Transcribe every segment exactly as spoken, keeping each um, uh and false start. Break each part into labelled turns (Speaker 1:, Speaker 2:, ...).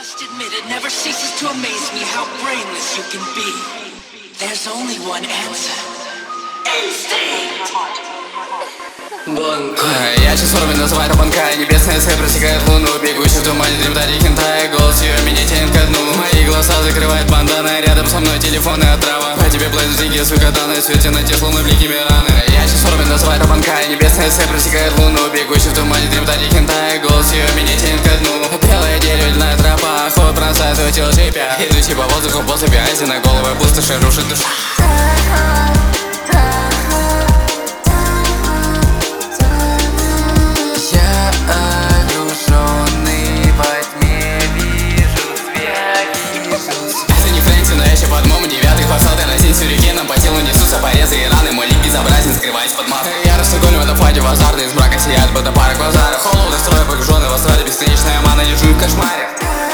Speaker 1: must admit it never ceases to amaze me how brainless you can be. There's only one answer. Instinct!
Speaker 2: Я сейчас уровень называю банкай. Небесная цель просекает луну. Бегущий в тумане дремтари хентай. Голос ее меня тянет ко дну. Мои глаза закрывает бандана. Рядом со мной телефон и отрава. По тебе плывут деньги с выкатанной. Свете на те словно блики Мираны. Я сейчас уровень называю банкай. Небесная цель просекает луну. Бегущий в тумане дремтари хентай. Голос ее меня тянет ко дну. Белое дерево, льная тропа. Ход бросает твое тело шипя. Идущий по воздуху после пиази. На голову пустоши рушит душа. Сюрикеном по телу несутся порезы и раны. Мой лик безобразен, скрываясь под маской. Я расстегнули в водопаде в азарт. Из мрака сияет водопара глаза. Холодно строя погруженный в асфальт. Бесконечная мана, лежу в кошмаре.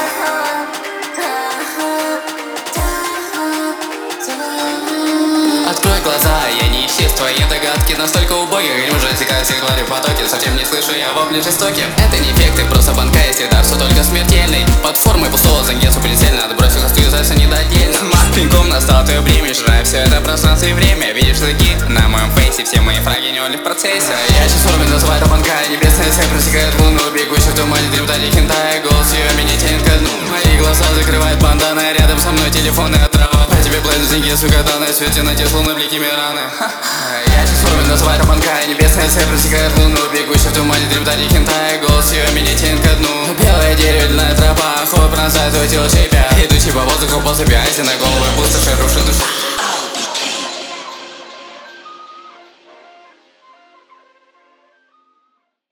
Speaker 2: Открой глаза, я не исчез. Твои догадки настолько убоги. Грим уже отсекает все твари в потоке. Совсем не слышу я вопли жестоки. Это не эффекты, просто банка, если дар, все только смертельный. Под формой пустого зангесу прицельно. Надо бросить остаются недотельно. Мах пинком настал твое бремя. Жрая все это пространство и время. Видишь следы на моем фейсе. Все мои фраги не в процессе. Я сейчас уровень называю это банка. Небесная цель просекает луну. Бегущий в тумане дремтари хентай. Голос ее меня тянет ко дну. Мои глаза закрывает бандана. Рядом со мной телефон и отрава. По тебе плывут деньги с выкатанной. Свете на те словно блики Мираны. Я сейчас уровень называю это банка. Небесная цель просекает луну. Бегущий в тумане дремтари хентай. Голос ее меня тянет ко дну. Белое дерево, льная тропа. Ход пронзает твое тело шипя. Идущий по воздуху после пиази. На голову пустоши рушит душа.